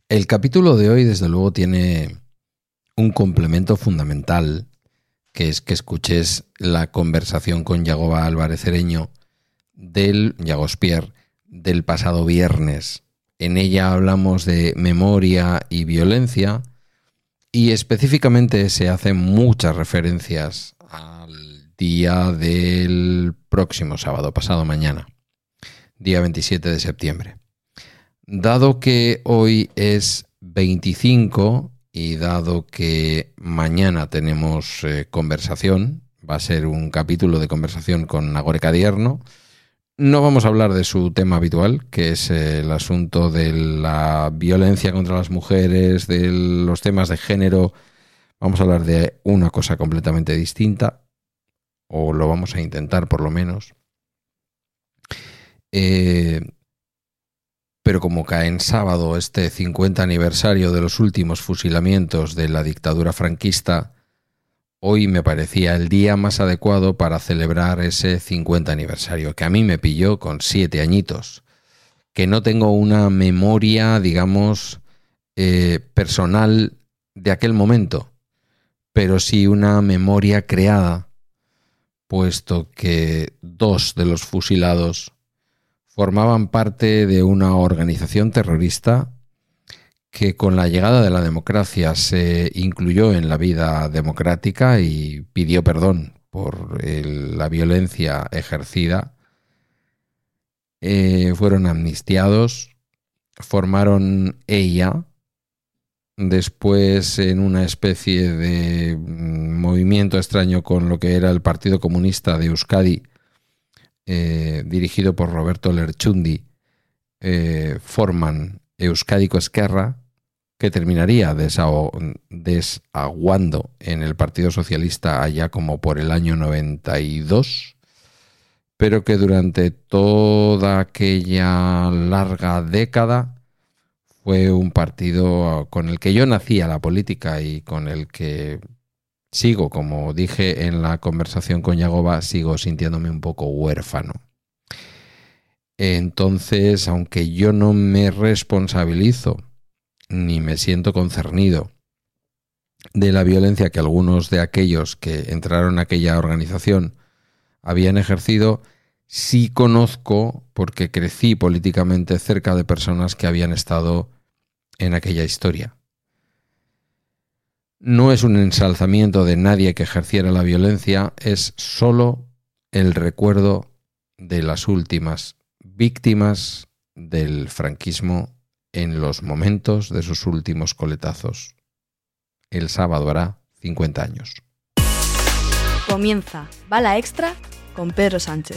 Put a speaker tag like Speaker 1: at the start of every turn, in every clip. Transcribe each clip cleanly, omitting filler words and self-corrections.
Speaker 1: El capítulo de hoy, desde luego, tiene un complemento fundamental, que es que escuches la conversación con Yagoba Álvarez Ereño del Llagospierre del pasado viernes. En ella hablamos de memoria y violencia y específicamente se hacen muchas referencias al día del próximo sábado, pasado mañana, día 27 de septiembre. Dado que hoy es 25 y dado que mañana tenemos conversación, va a ser un capítulo de conversación con Nagore Cadierno, no vamos a hablar de su tema habitual, que es el asunto de la violencia contra las mujeres, de los temas de género. Vamos a hablar de una cosa completamente distinta, o lo vamos a intentar por lo menos. Pero como cae en sábado este 50 aniversario de los últimos fusilamientos de la dictadura franquista, hoy me parecía el día más adecuado para celebrar ese 50 aniversario, que a mí me pilló con 7 añitos, que no tengo una memoria, digamos, personal de aquel momento, pero sí una memoria creada, puesto que 2 de los fusilados formaban parte de una organización terrorista que con la llegada de la democracia se incluyó en la vida democrática y pidió perdón por la violencia ejercida. Fueron amnistiados, formaron EIA, después en una especie de movimiento extraño con lo que era el Partido Comunista de Euskadi, dirigido por Roberto Lerchundi, forman Euskadiko Ezkerra, que terminaría desaguando en el Partido Socialista allá como por el año 92, pero que durante toda aquella larga década fue un partido con el que yo nací a la política y con el que sigo, como dije en la conversación con Yagoba, sigo sintiéndome un poco huérfano. Entonces, aunque yo no me responsabilizo ni me siento concernido de la violencia que algunos de aquellos que entraron a aquella organización habían ejercido, sí conozco, porque crecí políticamente cerca de personas que habían estado en aquella historia. No es un ensalzamiento de nadie que ejerciera la violencia, es solo el recuerdo de las últimas víctimas del franquismo en los momentos de sus últimos coletazos. El sábado hará 50 años.
Speaker 2: Comienza Bala Extra con Pedro Sánchez.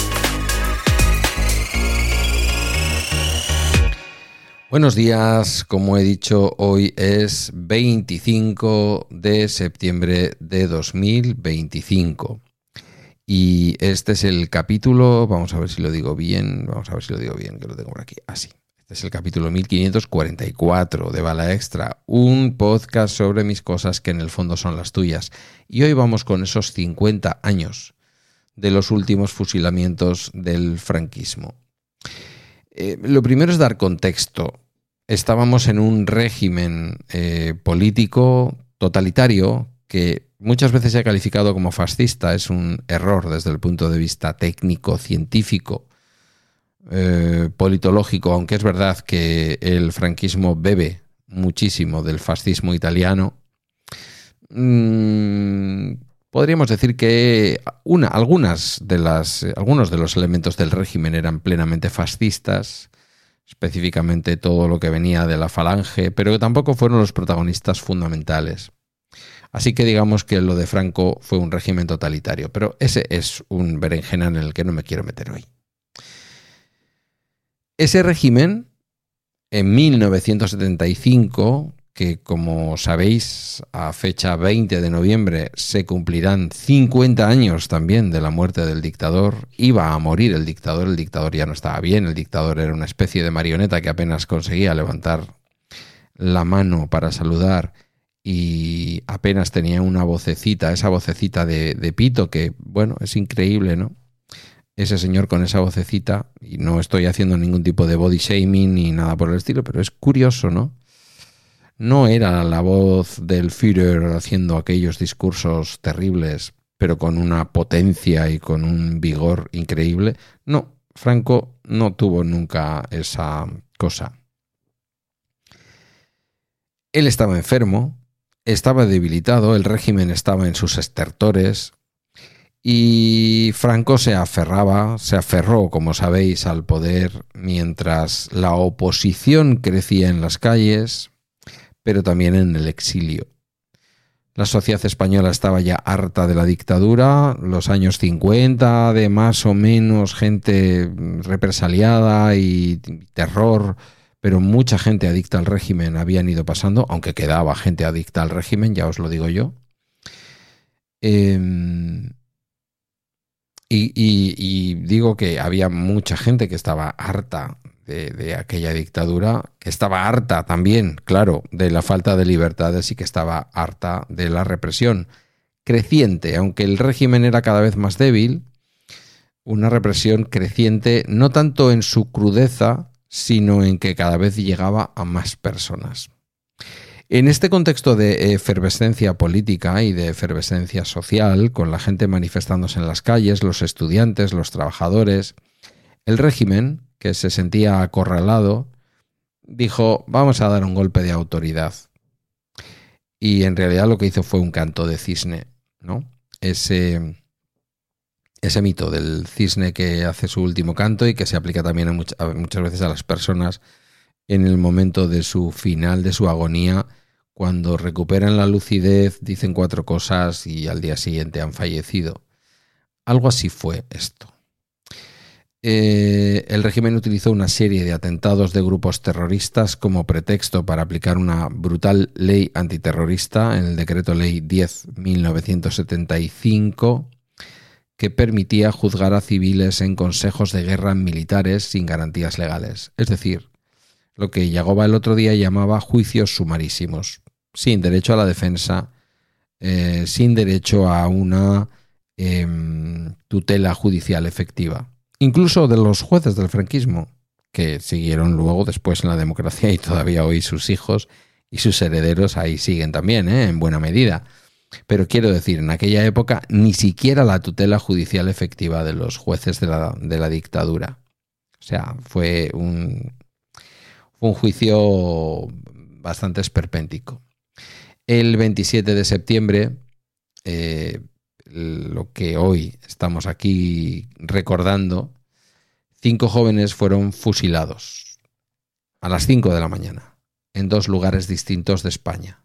Speaker 1: Buenos días, como he dicho, hoy es 25 de septiembre de 2025 y este es el capítulo, vamos a ver si lo digo bien, que lo tengo por aquí, así. Este es el capítulo 1544 de Bala Extra, un podcast sobre mis cosas que en el fondo son las tuyas. Y hoy vamos con esos 50 años de los últimos fusilamientos del franquismo. Lo primero es dar contexto. Estábamos en un régimen político totalitario que muchas veces se ha calificado como fascista. Es un error desde el punto de vista técnico, científico, politológico, aunque es verdad que el franquismo bebe muchísimo del fascismo italiano. Podríamos decir que algunos de los elementos del régimen eran plenamente fascistas, específicamente todo lo que venía de la Falange, pero que tampoco fueron los protagonistas fundamentales. Así que digamos que lo de Franco fue un régimen totalitario, pero ese es un berenjena en el que no me quiero meter hoy. Ese régimen, en 1975, que como sabéis, a fecha 20 de noviembre se cumplirán 50 años también de la muerte del dictador. Iba a morir el dictador ya no estaba bien, el dictador era una especie de marioneta que apenas conseguía levantar la mano para saludar y apenas tenía una vocecita, esa vocecita de pito que, bueno, es increíble, ¿no? Ese señor con esa vocecita, y no estoy haciendo ningún tipo de body shaming ni nada por el estilo, pero es curioso, ¿no? No era la voz del Führer haciendo aquellos discursos terribles, pero con una potencia y con un vigor increíble. No, Franco no tuvo nunca esa cosa. Él estaba enfermo, estaba debilitado, el régimen estaba en sus estertores y Franco se aferró, como sabéis, al poder mientras la oposición crecía en las calles, pero también en el exilio. La sociedad española estaba ya harta de la dictadura, los años 50, de más o menos gente represaliada y terror, pero mucha gente adicta al régimen habían ido pasando, aunque quedaba gente adicta al régimen, ya os lo digo yo. Y digo que había mucha gente que estaba harta de aquella dictadura, que estaba harta también, claro, de la falta de libertades y que estaba harta de la represión creciente, aunque el régimen era cada vez más débil, una represión creciente no tanto en su crudeza, sino en que cada vez llegaba a más personas. En este contexto de efervescencia política y de efervescencia social, con la gente manifestándose en las calles, los estudiantes, los trabajadores, el régimen, que se sentía acorralado, dijo: vamos a dar un golpe de autoridad. Y en realidad lo que hizo fue un canto de cisne, ¿no? Ese mito del cisne que hace su último canto y que se aplica también muchas veces a las personas en el momento de su final, de su agonía, cuando recuperan la lucidez, dicen 4 cosas y al día siguiente han fallecido. Algo así fue esto. El régimen utilizó una serie de atentados de grupos terroristas como pretexto para aplicar una brutal ley antiterrorista, en el decreto ley 10/1975, que permitía juzgar a civiles en consejos de guerra militares sin garantías legales. Es decir, lo que Yagoba el otro día llamaba juicios sumarísimos, sin derecho a la defensa, sin derecho a una tutela judicial efectiva. Incluso de los jueces del franquismo, que siguieron luego después en la democracia y todavía hoy sus hijos y sus herederos ahí siguen también, en buena medida. Pero quiero decir, en aquella época ni siquiera la tutela judicial efectiva de los jueces de la dictadura. O sea, fue un juicio bastante esperpéntico. El 27 de septiembre, lo que hoy estamos aquí recordando, 5 jóvenes fueron fusilados a las 5 de la mañana en 2 lugares distintos de España.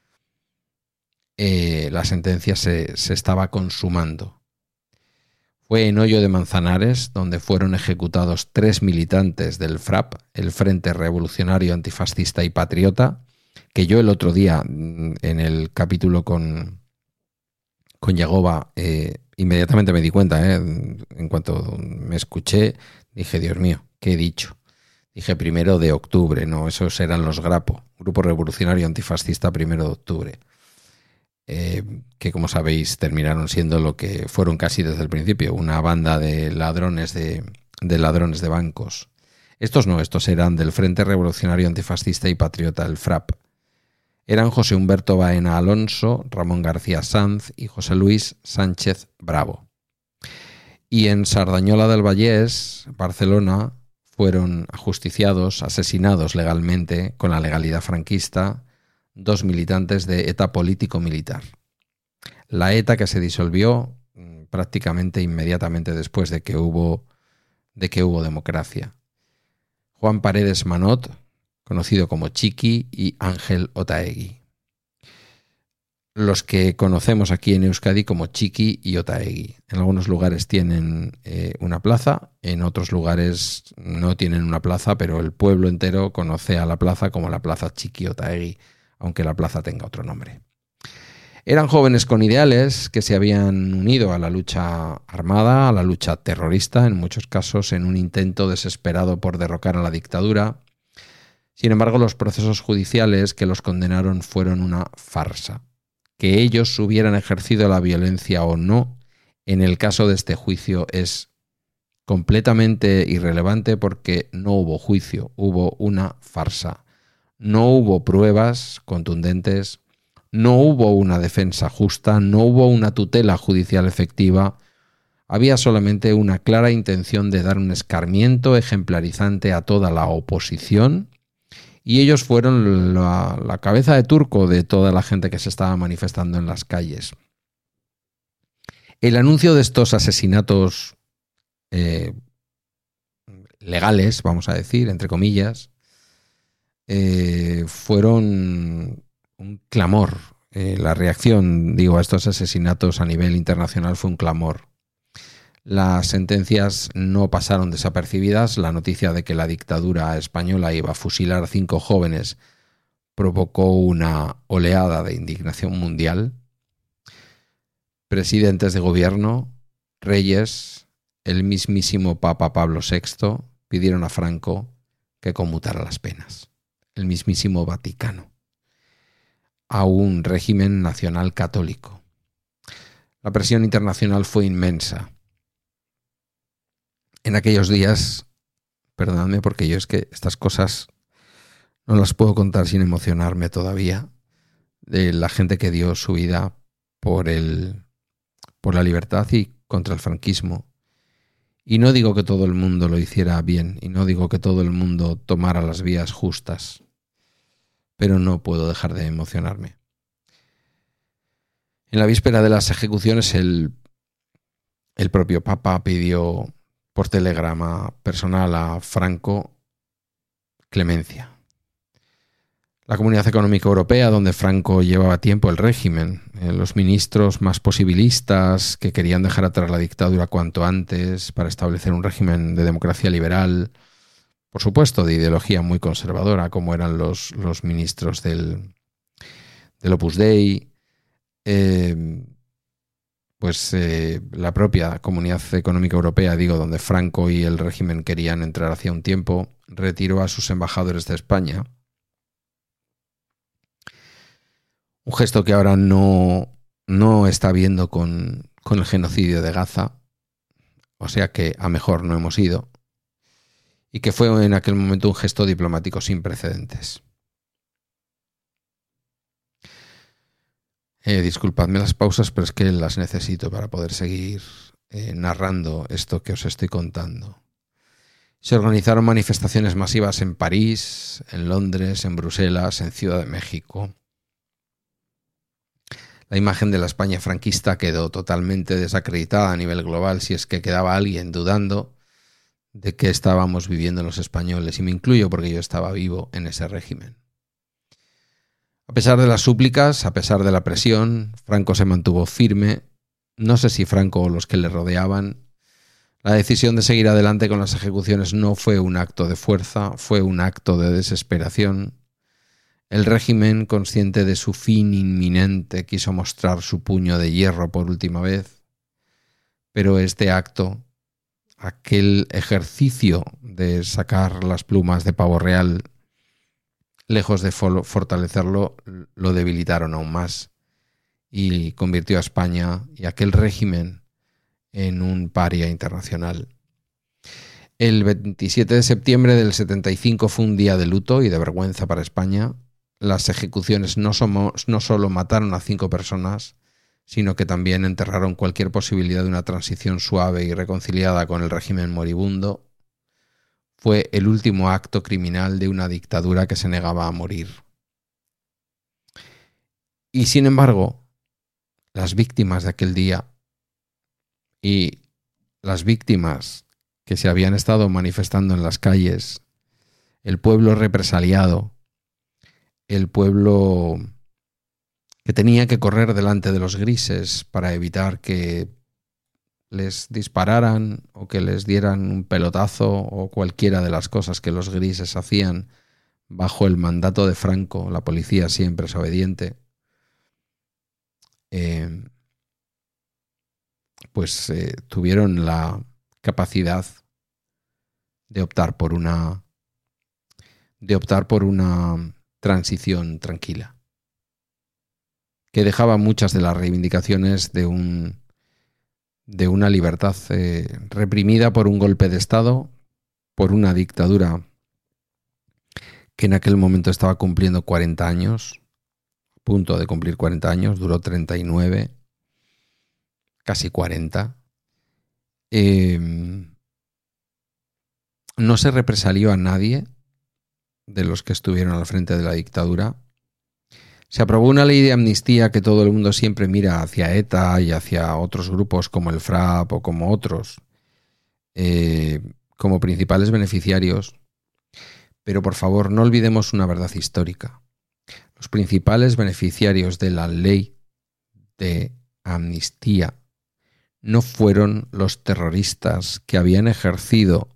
Speaker 1: La sentencia se estaba consumando. Fue en Hoyo de Manzanares, donde fueron ejecutados 3 militantes del FRAP, el Frente Revolucionario Antifascista y Patriota, que yo el otro día, en el capítulo con Yagoba, inmediatamente me di cuenta, en cuanto me escuché, dije: Dios mío, ¿qué he dicho? Dije 1 de octubre, no, esos eran los GRAPO, Grupo Revolucionario Antifascista 1 de octubre. Que, como sabéis, terminaron siendo lo que fueron casi desde el principio, una banda de ladrones de bancos. Estos eran del Frente Revolucionario Antifascista y Patriota, el FRAP. Eran José Humberto Baena Alonso, Ramón García Sanz y José Luis Sánchez Bravo. Y en Sardañola del Vallès, Barcelona, fueron ajusticiados, asesinados legalmente, con la legalidad franquista, 2 militantes de ETA político-militar. La ETA, que se disolvió prácticamente inmediatamente después de que hubo democracia. Juan Paredes Manot, conocido como Chiqui, y Ángel Otaegui. Los que conocemos aquí en Euskadi como Chiqui y Otaegui. En algunos lugares tienen una plaza, en otros lugares no tienen una plaza, pero el pueblo entero conoce a la plaza como la Plaza Chiqui Otaegui, aunque la plaza tenga otro nombre. Eran jóvenes con ideales que se habían unido a la lucha armada, a la lucha terrorista, en muchos casos en un intento desesperado por derrocar a la dictadura. Sin embargo, los procesos judiciales que los condenaron fueron una farsa. Que ellos hubieran ejercido la violencia o no, en el caso de este juicio es completamente irrelevante porque no hubo juicio, hubo una farsa. No hubo pruebas contundentes, no hubo una defensa justa, no hubo una tutela judicial efectiva. Había solamente una clara intención de dar un escarmiento ejemplarizante a toda la oposición, y ellos fueron la cabeza de turco de toda la gente que se estaba manifestando en las calles. El anuncio de estos asesinatos legales, vamos a decir, entre comillas, fueron un clamor. La reacción, a estos asesinatos a nivel internacional fue un clamor. Las sentencias no pasaron desapercibidas. La noticia de que la dictadura española iba a fusilar a 5 jóvenes provocó una oleada de indignación mundial. Presidentes de gobierno, reyes, el mismísimo Papa Pablo VI pidieron a Franco que conmutara las penas. El mismísimo Vaticano. A un régimen nacional católico. La presión internacional fue inmensa. En aquellos días, perdonadme porque yo es que estas cosas no las puedo contar sin emocionarme todavía, de la gente que dio su vida por la libertad y contra el franquismo. Y no digo que todo el mundo lo hiciera bien, y no digo que todo el mundo tomara las vías justas, pero no puedo dejar de emocionarme. En la víspera de las ejecuciones, el propio Papa pidió por telegrama personal a Franco clemencia. La Comunidad Económica Europea, donde Franco llevaba tiempo el régimen, los ministros más posibilistas que querían dejar atrás la dictadura cuanto antes para establecer un régimen de democracia liberal, por supuesto de ideología muy conservadora, como eran los ministros del Opus Dei, la propia Comunidad Económica Europea, donde Franco y el régimen querían entrar hacía un tiempo, retiró a sus embajadores de España. Un gesto que ahora no está viendo con el genocidio de Gaza, o sea que a mejor no hemos ido, y que fue en aquel momento un gesto diplomático sin precedentes. Disculpadme las pausas, pero es que las necesito para poder seguir narrando esto que os estoy contando. Se organizaron manifestaciones masivas en París, en Londres, en Bruselas, en Ciudad de México. La imagen de la España franquista quedó totalmente desacreditada a nivel global, si es que quedaba alguien dudando de qué estábamos viviendo los españoles, y me incluyo porque yo estaba vivo en ese régimen. A pesar de las súplicas, a pesar de la presión, Franco se mantuvo firme. No sé si Franco o los que le rodeaban. La decisión de seguir adelante con las ejecuciones no fue un acto de fuerza, fue un acto de desesperación. El régimen, consciente de su fin inminente, quiso mostrar su puño de hierro por última vez. Pero este acto, aquel ejercicio de sacar las plumas de pavo real, lejos de fortalecerlo, lo debilitaron aún más y convirtió a España y aquel régimen en un paria internacional. El 27 de septiembre del 75 fue un día de luto y de vergüenza para España. Las ejecuciones no solo mataron a 5 personas, sino que también enterraron cualquier posibilidad de una transición suave y reconciliada con el régimen moribundo. Fue el último acto criminal de una dictadura que se negaba a morir. Y sin embargo, las víctimas de aquel día y las víctimas que se habían estado manifestando en las calles, el pueblo represaliado, el pueblo que tenía que correr delante de los grises para evitar que les dispararan o que les dieran un pelotazo o cualquiera de las cosas que los grises hacían bajo el mandato de Franco, la policía siempre es obediente, tuvieron la capacidad de optar por una transición tranquila, que dejaba muchas de las reivindicaciones de una libertad reprimida por un golpe de Estado, por una dictadura que en aquel momento estaba cumpliendo 40 años, a punto de cumplir 40 años, duró 39, casi 40. No se represalió a nadie de los que estuvieron al frente de la dictadura. Se aprobó una ley de amnistía que todo el mundo siempre mira hacia ETA y hacia otros grupos como el FRAP o como otros, como principales beneficiarios. Pero por favor, no olvidemos una verdad histórica. Los principales beneficiarios de la ley de amnistía no fueron los terroristas que habían ejercido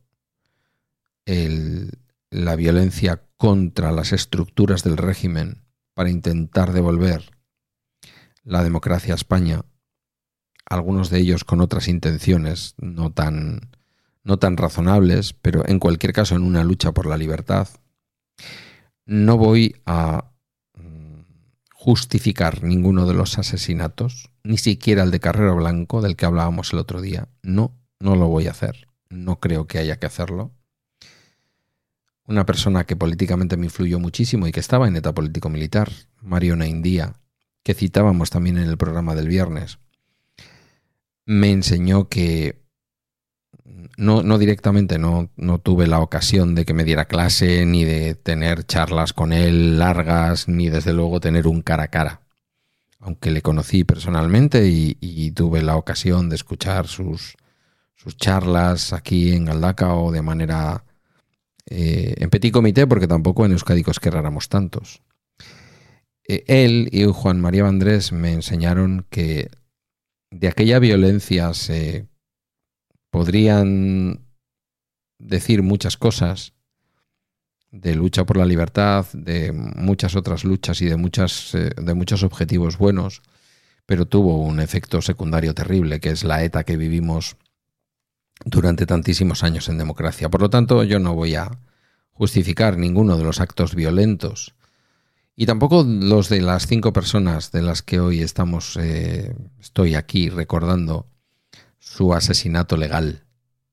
Speaker 1: la violencia contra las estructuras del régimen para intentar devolver la democracia a España, algunos de ellos con otras intenciones no tan razonables, pero en cualquier caso en una lucha por la libertad. No voy a justificar ninguno de los asesinatos, ni siquiera el de Carrero Blanco, del que hablábamos el otro día. No lo voy a hacer. No creo que haya que hacerlo. Una persona que políticamente me influyó muchísimo y que estaba en ETA político-militar, Mario Naindía, que citábamos también en el programa del viernes, me enseñó que no directamente, no tuve la ocasión de que me diera clase, ni de tener charlas con él largas, ni desde luego tener un cara a cara. Aunque le conocí personalmente y tuve la ocasión de escuchar sus charlas aquí en Galdakao de manera en petit comité, porque tampoco en Euskadicos que éramos tantos. Él y Juan María Vandrés me enseñaron que de aquella violencia se podrían decir muchas cosas, de lucha por la libertad, de muchas otras luchas y de muchos objetivos buenos, pero tuvo un efecto secundario terrible, que es la ETA que vivimos durante tantísimos años en democracia. Por lo tanto, yo no voy a justificar ninguno de los actos violentos y tampoco los de las 5 personas de las que hoy estoy aquí recordando su asesinato legal.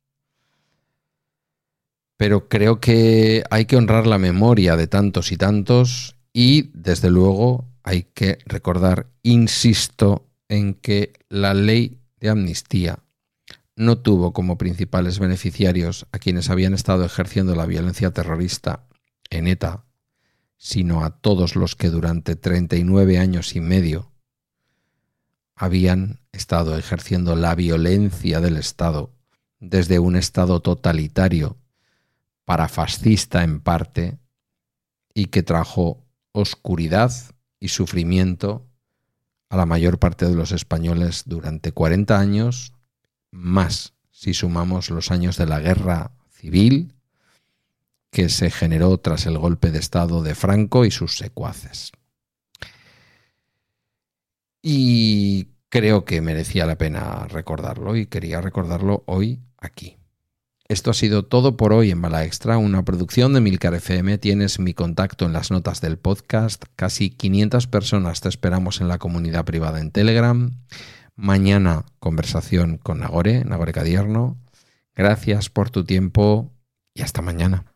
Speaker 1: Pero creo que hay que honrar la memoria de tantos y tantos y, desde luego, hay que recordar, insisto, en que la ley de amnistía no tuvo como principales beneficiarios a quienes habían estado ejerciendo la violencia terrorista en ETA, sino a todos los que durante 39 años y medio habían estado ejerciendo la violencia del Estado desde un Estado totalitario, parafascista en parte, y que trajo oscuridad y sufrimiento a la mayor parte de los españoles durante 40 años, más si sumamos los años de la guerra civil que se generó tras el golpe de Estado de Franco y sus secuaces. Y creo que merecía la pena recordarlo y quería recordarlo hoy aquí. Esto ha sido todo por hoy en Bala Extra, una producción de Milcar FM. Tienes mi contacto en las notas del podcast. Casi 500 personas te esperamos en la comunidad privada en Telegram. Mañana conversación con Nagore Cadierno. Gracias por tu tiempo y hasta mañana.